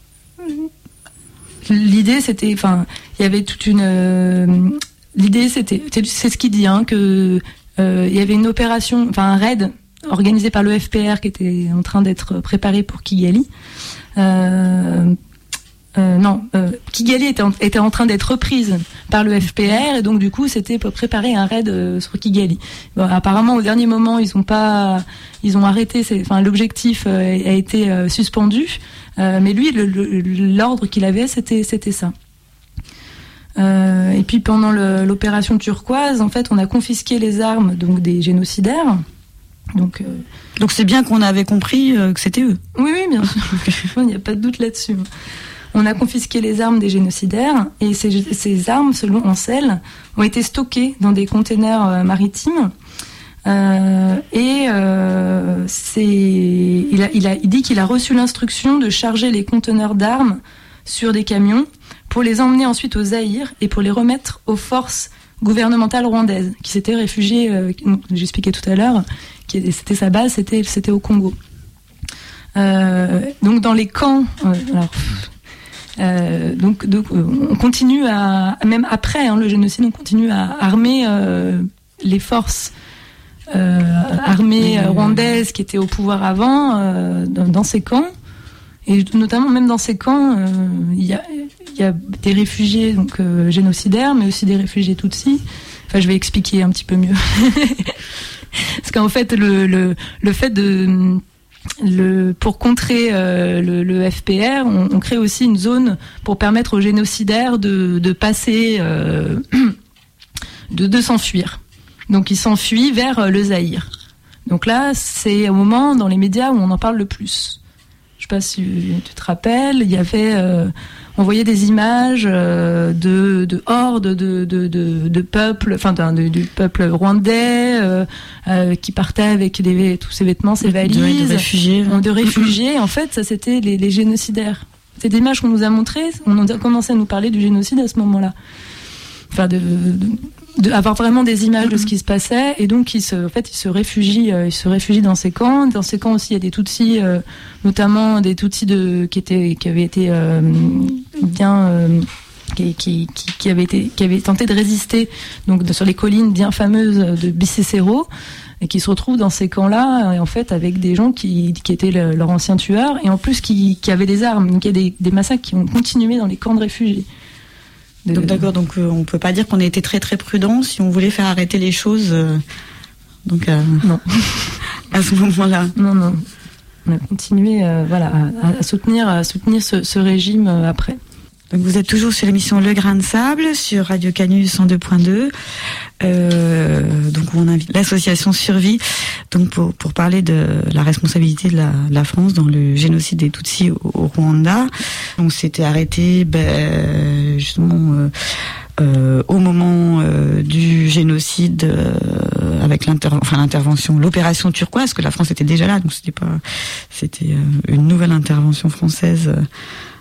l'idée c'était, enfin, il y avait toute une. Euh, l'idée c'était, c'est ce qu'il dit, hein, que euh, il y avait une opération, enfin un raid organisé par le F P R qui était en train d'être préparé pour Kigali. Euh, euh, non, euh, Kigali était en, était en train d'être reprise par le F P R et donc du coup c'était pour préparer un raid euh, sur Kigali. Bon, apparemment au dernier moment ils ont pas, ils ont arrêté, enfin l'objectif euh, a été euh, suspendu. Euh, mais lui, le, le, l'ordre qu'il avait, c'était, c'était ça. Euh, et puis pendant le, l'opération turquoise, en fait, on a confisqué les armes donc des génocidaires. Donc, euh... donc c'est bien qu'on avait compris euh, que c'était eux. Oui, oui, bien sûr. Il n'y a pas de doute là-dessus. On a confisqué les armes des génocidaires et ces, ces armes, selon Ancel, ont été stockées dans des containers euh, maritimes. Euh, et euh, c'est, il, a, il, a, il dit qu'il a reçu l'instruction de charger les conteneurs d'armes sur des camions pour les emmener ensuite au Zaïre et pour les remettre aux forces gouvernementales rwandaises qui s'étaient réfugiées, euh, j'expliquais tout à l'heure, qui, c'était sa base, c'était, c'était au Congo. Euh, donc dans les camps, euh, alors, euh, donc, donc on continue à, même après hein, le génocide, on continue à armer euh, les forces Euh, armée euh, rwandaise qui était au pouvoir avant euh, dans, dans ces camps, et notamment même dans ces camps il euh, y, a, y a des réfugiés donc euh, génocidaires mais aussi des réfugiés Tutsis. Enfin je vais expliquer un petit peu mieux parce qu'en fait le, le, le fait de le, pour contrer euh, le, le F P R, on, on crée aussi une zone pour permettre aux génocidaires de, de passer, euh, de, de s'enfuir. Donc ils s'enfuient vers le Zaïre. Donc là, c'est au moment dans les médias où on en parle le plus. Je sais pas si tu te rappelles, il y avait, euh, on voyait des images euh, de, de hordes de, de, de, de peuples, enfin de, du peuple rwandais euh, euh, qui partaient avec les, tous ses vêtements, ses valises, de, de réfugiés. De réfugiés. En fait, ça c'était les, les génocidaires. C'est des images qu'on nous a montrées. On a commencé à nous parler du génocide à ce moment-là. Enfin, de, de, de avoir vraiment des images de ce qui se passait, et donc ils se, en fait, ils se réfugient, euh, ils se réfugient dans ces camps. Dans ces camps aussi, il y a des Tutsis, euh, notamment des Tutsis de qui étaient, qui avaient été euh, bien, euh, qui, qui, qui, qui avaient été, qui avaient tenté de résister, donc de, sur les collines bien fameuses de Bicécéro, et qui se retrouvent dans ces camps-là, et en fait, avec des gens qui, qui étaient le, leurs anciens tueurs, et en plus qui, qui avaient des armes. Donc il y a des, des massacres qui ont continué dans les camps de réfugiés. De... Donc d'accord, donc euh, on peut pas dire qu'on a été très très prudent si on voulait faire arrêter les choses. Euh, donc euh, non, à ce moment-là. Non non, on a continué, euh, voilà, à, à soutenir, à soutenir ce, ce régime euh, après. Donc vous êtes toujours sur l'émission Le Grain de Sable sur Radio Canu cent deux point deux. Euh, donc on invite l'association Survie donc pour pour parler de la responsabilité de la, de la France dans le génocide des Tutsis au, au Rwanda. On s'était arrêté ben, justement euh, euh, au moment euh, du génocide euh, avec l'inter, enfin l'intervention, l'opération turquoise, que la France était déjà là, donc c'était pas, c'était euh, une nouvelle intervention française. Euh,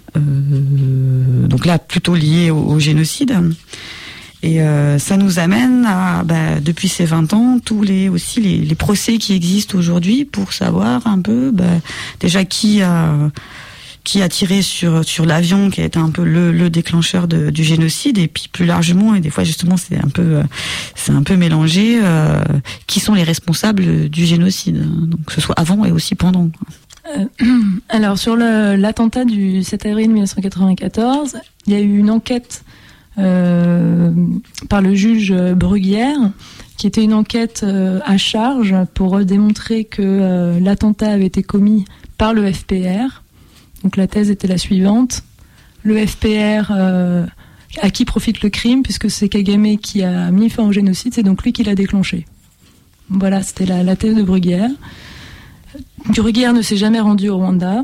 Euh, donc là plutôt lié au, au génocide, et euh, ça nous amène à bah, depuis ces vingt ans tous les aussi les, les procès qui existent aujourd'hui pour savoir un peu bah, déjà qui a qui a tiré sur sur l'avion qui a été un peu le, le déclencheur de, du génocide, et puis plus largement, et des fois justement c'est un peu c'est un peu mélangé, euh, qui sont les responsables du génocide, donc que ce soit avant et aussi pendant. Euh, alors sur le, l'attentat du sept avril mille neuf cent quatre-vingt-quatorze, il y a eu une enquête euh, par le juge Bruguière, qui était une enquête euh, à charge pour démontrer que euh, l'attentat avait été commis par le F P R. Donc la thèse était la suivante: le F P R euh, à qui profite le crime, puisque c'est Kagame qui a mis fin au génocide, c'est donc lui qui l'a déclenché. Voilà, c'était la, la thèse de Bruguière. Bruguière ne s'est jamais rendu au Rwanda.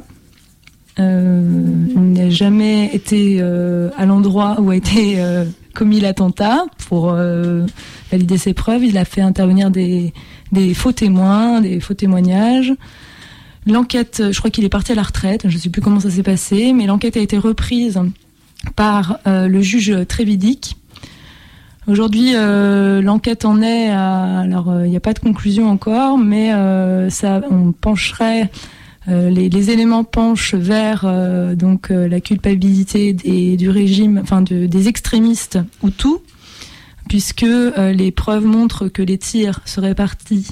Euh, il n'a jamais été euh, à l'endroit où a été euh, commis l'attentat pour euh, valider ses preuves. Il a fait intervenir des, des faux témoins, des faux témoignages. L'enquête, je crois qu'il est parti à la retraite, je ne sais plus comment ça s'est passé, mais l'enquête a été reprise par euh, le juge Trévidic. Aujourd'hui, euh, l'enquête en est à, alors il euh, n'y a pas de conclusion encore, mais euh, ça, on pencherait, euh, les, les éléments penchent vers euh, donc euh, la culpabilité des, du régime, enfin de, des extrémistes Hutus, puisque euh, les preuves montrent que les tirs seraient partis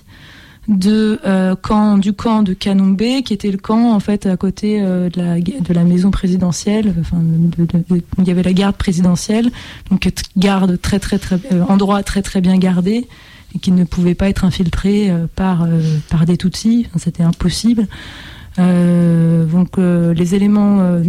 de euh, camp du camp de Kanombe, qui était le camp en fait à côté euh, de la de la maison présidentielle, enfin de, de, de, il y avait la garde présidentielle, donc garde très très très euh, endroit très très bien gardé, et qui ne pouvait pas être infiltré euh, par euh, par des Tutsis, enfin, c'était impossible. Euh, donc euh, les éléments euh,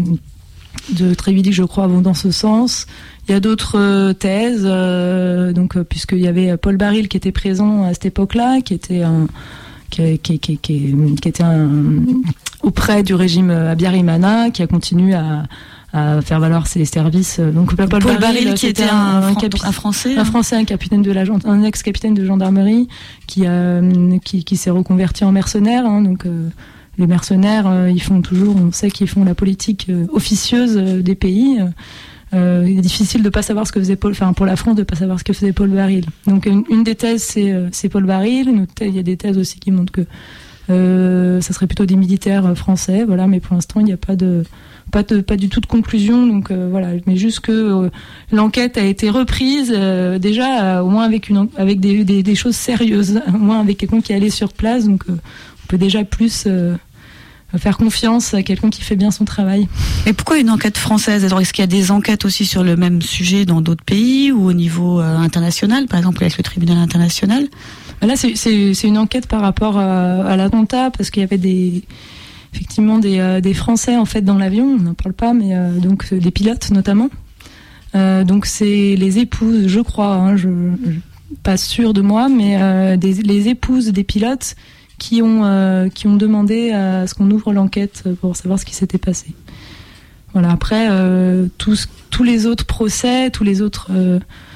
de Trévidic, je crois, vont dans ce sens. Il y a d'autres euh, thèses, euh, donc euh, puisqu'il y avait Paul Baril qui était présent à cette époque-là, qui était un, qui, qui, qui, qui, qui était un, auprès du régime Habyarimana, qui a continué à, à faire valoir ses services. Donc Paul, Paul Baril, Baril qui était un, un, un, capi- un français, un français, un capitaine de la, un ex-capitaine de gendarmerie, qui a, qui, qui s'est reconverti en mercenaire. Hein, donc euh, les mercenaires, euh, ils font toujours, on sait qu'ils font la politique euh, officieuse euh, des pays. Euh, Euh, il est difficile de pas savoir ce que faisait Paul, enfin pour la France de pas savoir ce que faisait Paul Baril. Donc une, une des thèses c'est, euh, c'est Paul Baril. Une autre thèse, il y a des thèses aussi qui montrent que euh, ça serait plutôt des militaires français, voilà. Mais pour l'instant il n'y a pas de pas de pas du tout de conclusion. Donc euh, voilà, mais juste que euh, l'enquête a été reprise euh, déjà euh, au moins avec une avec des, des des choses sérieuses, au moins avec quelqu'un qui est allé sur place. Donc euh, on peut déjà plus euh, faire confiance à quelqu'un qui fait bien son travail. Et pourquoi une enquête française? Alors, est-ce qu'il y a des enquêtes aussi sur le même sujet dans d'autres pays ou au niveau euh, international, par exemple avec le tribunal international? Là, c'est, c'est, c'est une enquête par rapport à, à l'attentat, parce qu'il y avait des, effectivement des, euh, des Français en fait dans l'avion. On n'en parle pas, mais euh, donc des pilotes notamment. Euh, donc c'est les épouses, je crois, hein, je, je pas sûre de moi, mais euh, des, les épouses des pilotes qui ont euh, qui ont demandé à ce qu'on ouvre l'enquête pour savoir ce qui s'était passé. Voilà. Après, euh, tous tous les autres procès, tous les autres euh,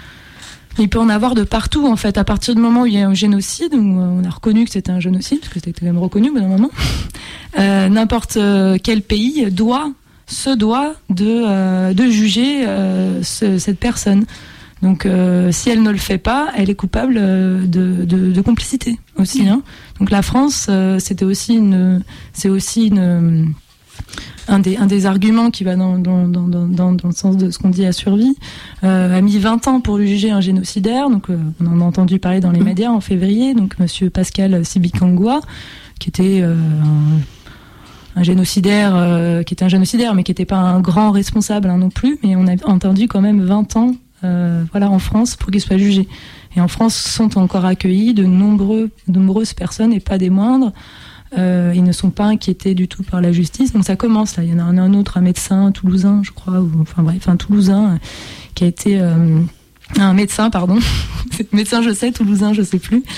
il peut en avoir de partout, en fait. À partir du moment où il y a un génocide, où on a reconnu que c'était un génocide, parce que c'était quand même reconnu au bout d'un moment, euh, n'importe quel pays doit, se doit de, euh, de juger euh, ce, cette personne. Donc, euh, si elle ne le fait pas, elle est coupable de, de, de complicité aussi. Hein. Donc, la France, euh, c'était aussi une, c'est aussi une... Un des, un des arguments qui va dans, dans, dans, dans, dans le sens de ce qu'on dit à Survie, euh, a mis vingt ans pour juger un génocidaire. Donc, euh, on en a entendu parler dans les médias en février. Donc, monsieur Pascal Sibikangwa, qui était euh, un, un génocidaire, euh, qui était un génocidaire, mais qui n'était pas un grand responsable hein, non plus. Mais on a entendu quand même vingt ans, euh, voilà, en France pour qu'il soit jugé. Et en France sont encore accueillis de nombreux, de nombreuses personnes, et pas des moindres. Euh, ils ne sont pas inquiétés du tout par la justice, donc ça commence là. Il y en a un, un autre, un médecin toulousain, je crois, ou enfin bref, un toulousain euh, qui a été euh, un médecin, pardon, médecin, je sais, toulousain, je sais plus.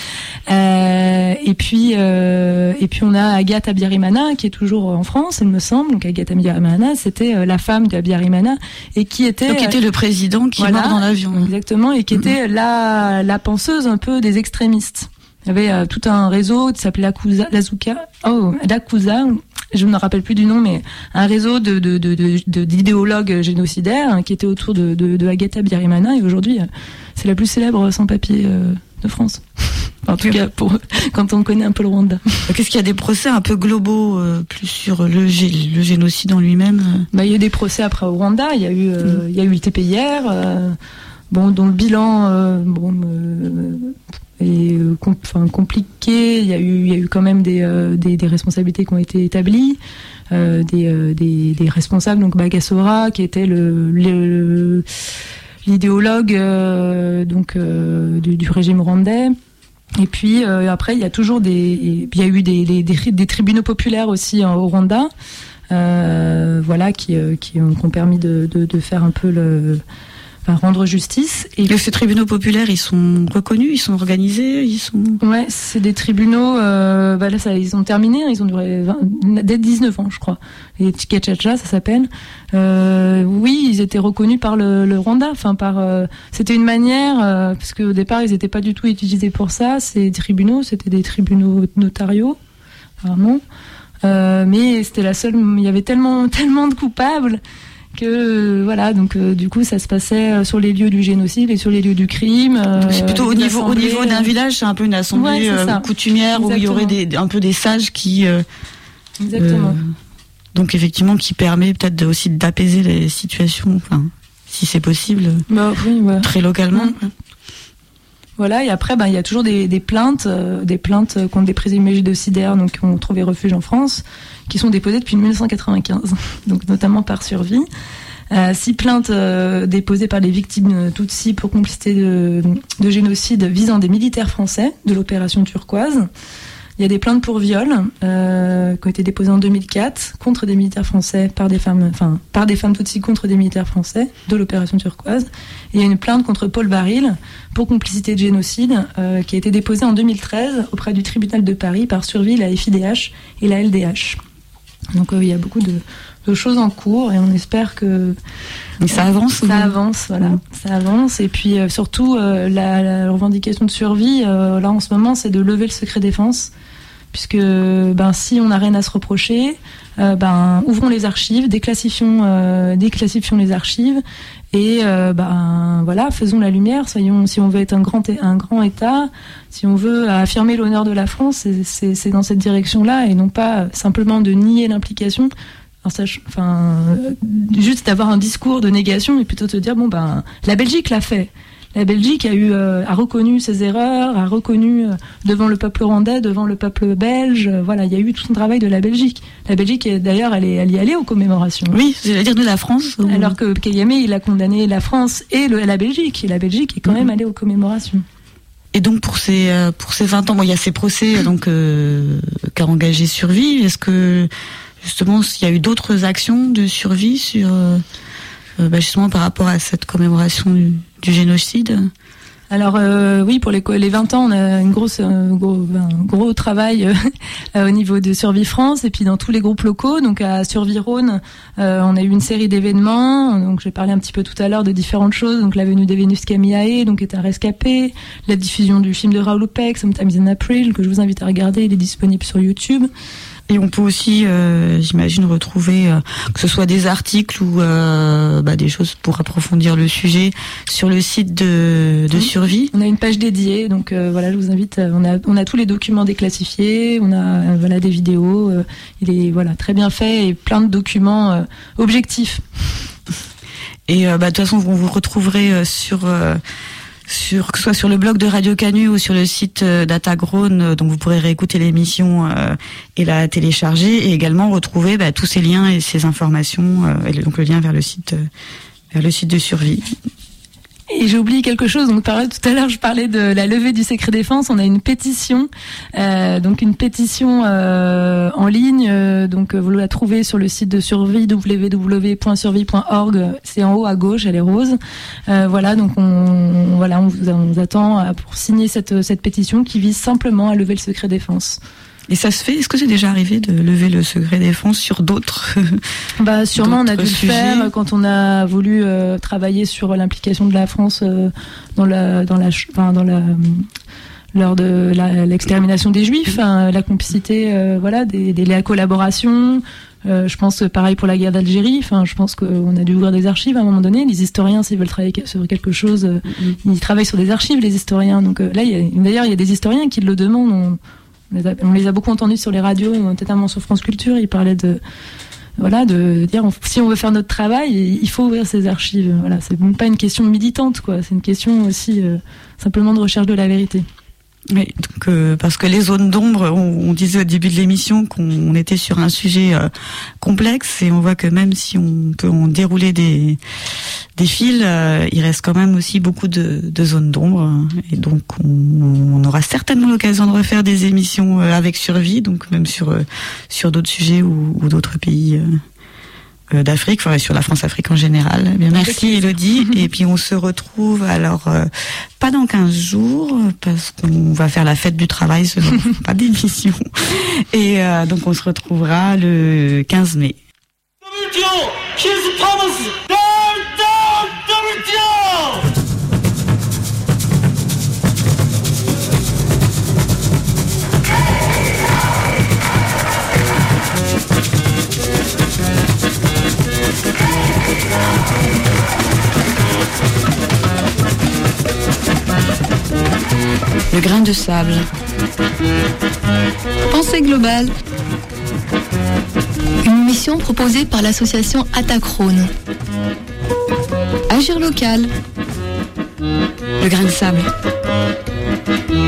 Euh, et puis, euh, et puis on a Agathe Abiyarimana qui est toujours en France, il me semble. Donc Agathe Abiyarimana, c'était euh, la femme d'Abiyarimana et qui était, donc, qui était le président qui voilà, est mort dans l'avion. Exactement, et qui mm-hmm. était la la penseuse un peu des extrémistes. Il y avait euh, tout un réseau qui s'appelait l'Akusa, l'Azuka, oh, l'Akusa, je ne me rappelle plus du nom, mais un réseau de, de, de, de, de d'idéologues génocidaires hein, qui était autour de, de, de Agathe Abiyarimana, et aujourd'hui, euh, c'est la plus célèbre sans-papier euh, de France. En tout cas, pour, quand on connaît un peu le Rwanda. Qu'est-ce qu'il y a des procès un peu globaux, euh, plus sur le, gé- le génocide en lui-même euh... bah, il y a eu des procès après au Rwanda, il y a eu, euh, mm. il y a eu le T P I R, euh, bon, dont le bilan, euh, bon, euh, et euh, com- enfin compliqué. Il y a eu, il y a eu quand même des, euh, des, des responsabilités qui ont été établies, euh, des, euh, des, des responsables. Donc Bagassora, qui était le, le l'idéologue euh, donc euh, du, du régime rwandais. Et puis euh, après, il y a toujours des, il y a eu des, des, des, des tribunaux populaires aussi hein, au Rwanda, euh, voilà, qui, euh, qui, ont, qui ont permis de, de, de faire un peu le rendre justice. Et, et ces tribunaux populaires, ils sont reconnus, ils sont organisés, ils sont... Ouais, c'est des tribunaux, euh, bah là, ça, ils ont terminé, ils ont duré vingt, dès dix-neuf ans, je crois. Les Tchikachacha, ça s'appelle. Euh, oui, ils étaient reconnus par le, le Rwanda, enfin, par, euh, c'était une manière, euh, parce qu'au départ, ils n'étaient pas du tout utilisés pour ça, ces tribunaux, c'était des tribunaux notariaux, apparemment. Euh, mais c'était la seule, il y avait tellement, tellement de coupables que voilà, donc euh, du coup ça se passait euh, sur les lieux du génocide et sur les lieux du crime. Euh, c'est plutôt au niveau au niveau d'un village, c'est un peu une assemblée ouais, euh, coutumière. Exactement. Où il y aurait des un peu des sages qui. Euh, Exactement. Euh, donc effectivement qui permet peut-être de, aussi d'apaiser les situations, enfin si c'est possible. Bah, oui, ouais. Très localement. Mmh. Ouais. Voilà, et après, ben, il y a toujours des, des plaintes, euh, des plaintes contre des présumés génocidaires, donc qui ont trouvé refuge en France, qui sont déposées depuis dix-neuf cent quatre-vingt-quinze, donc notamment par Survie. Euh, six plaintes euh, déposées par les victimes Tutsis pour complicité de, de génocide visant des militaires français de l'opération Turquoise. Il y a des plaintes pour viol euh, qui ont été déposées en deux mille quatre contre des militaires français par des femmes, enfin par des femmes Tutsis contre des militaires français de l'opération Turquoise. Et il y a une plainte contre Paul Baril pour complicité de génocide euh, qui a été déposée en deux mille treize auprès du tribunal de Paris par Survie, la F I D H et la L D H. Donc euh, il y a beaucoup de, de choses en cours et on espère que mais ça avance. Ça avance, voilà, mmh. ça avance. Et puis euh, surtout euh, la, la revendication de Survie euh, là en ce moment, c'est de lever le secret défense. Puisque ben, si on n'a rien à se reprocher, euh, ben, ouvrons les archives, déclassifions, euh, déclassifions les archives et euh, ben, voilà, faisons la lumière. Soyons, si on veut être un grand, un grand État, si on veut affirmer l'honneur de la France, c'est, c'est, c'est dans cette direction-là et non pas simplement de nier l'implication. Alors ça, enfin, juste d'avoir un discours de négation et plutôt de se dire bon ben, la Belgique l'a fait. La Belgique a eu, euh, a reconnu ses erreurs, a reconnu euh, devant le peuple rwandais, devant le peuple belge. Euh, voilà, il y a eu tout un travail de la Belgique. La Belgique, d'ailleurs, elle est, elle y est allée aux commémorations. Oui, c'est-à-dire de la France. Ou... Alors que Kagame, il a condamné la France et le, la Belgique. Et la Belgique est quand mmh. même allée aux commémorations. Et donc pour ces pour ces vingt ans, bon, il y a ces procès donc euh, qu'a engagé Survie. Est-ce que justement il y a eu d'autres actions de Survie sur euh, bah, justement par rapport à cette commémoration du, du génocide? Alors euh, oui, pour les, les vingt ans, on a une grosse, un gros, un gros travail euh, au niveau de Survie France et puis dans tous les groupes locaux. Donc à Survie Rhône, euh, on a eu une série d'événements. Donc j'ai parlé un petit peu tout à l'heure de différentes choses. Donc la venue des Vénus Camillae, donc est un rescapé, la diffusion du film de Raoul Opek, Sometimes in April, que je vous invite à regarder. Il est disponible sur YouTube. Et on peut aussi, euh, j'imagine, retrouver euh, que ce soit des articles ou euh, bah, des choses pour approfondir le sujet sur le site de, de Survie. On a une page dédiée, donc euh, voilà, je vous invite. On a, on a tous les documents déclassifiés, on a euh, voilà des vidéos. Euh, il est voilà très bien fait et plein de documents euh, objectifs. Et euh, bah, de toute façon, vous vous retrouverez euh, sur euh, sur que ce soit sur le blog de Radio Canu ou sur le site d'Atagrone, donc vous pourrez réécouter l'émission euh, et la télécharger et également retrouver bah, tous ces liens et ces informations euh, et donc le lien vers le site euh, vers le site de Survie. Et j'ai oublié quelque chose. Donc, par tout à l'heure, je parlais de la levée du secret défense. On a une pétition, euh, donc une pétition euh, en ligne. Euh, donc, vous la trouvez sur le site de Survie, w w w point survie point org. C'est en haut à gauche, elle est rose. Euh, voilà, donc on, voilà, on vous, on vous attend pour signer cette cette pétition qui vise simplement à lever le secret défense. Et ça se fait? Est-ce que c'est déjà arrivé de lever le secret défense sur d'autres Bah sûrement d'autres on a dû sujets. le faire quand on a voulu euh, travailler sur l'implication de la France euh, dans la dans la enfin dans la lors de la, l'extermination des Juifs, hein, la complicité euh, voilà des, des la collaboration. Euh, je pense pareil pour la guerre d'Algérie. Enfin, je pense qu'on a dû ouvrir des archives à un moment donné. Les historiens, s'ils veulent travailler sur quelque chose, euh, mm-hmm. ils travaillent sur des archives, les historiens. Donc euh, là, il y a, d'ailleurs, il y a des historiens qui le demandent. On, On les, a, on les a beaucoup entendus sur les radios, notamment sur France Culture. Ils parlaient de, voilà, de dire on, si on veut faire notre travail, il faut ouvrir ces archives. Voilà, c'est même pas une question militante, quoi. C'est une question aussi euh, simplement de recherche de la vérité. Oui, donc euh, parce que les zones d'ombre, on, on disait au début de l'émission qu'on était sur un sujet euh, complexe et on voit que même si on peut en dérouler des des fils, euh, il reste quand même aussi beaucoup de, de zones d'ombre et donc on, on aura certainement l'occasion de refaire des émissions euh, avec Survie, donc même sur euh, sur d'autres sujets ou, ou d'autres pays. Euh. d'Afrique, enfin sur la France-Afrique en général. Eh bien, merci Élodie. Et puis on se retrouve alors euh, pas dans quinze jours parce qu'on va faire la fête du travail, ce jour, pas d'émission. Et euh, donc on se retrouvera le quinze mai. Le grain de sable. Pensée globale. Une émission proposée par l'association Atacrone. Agir local. Le grain de sable.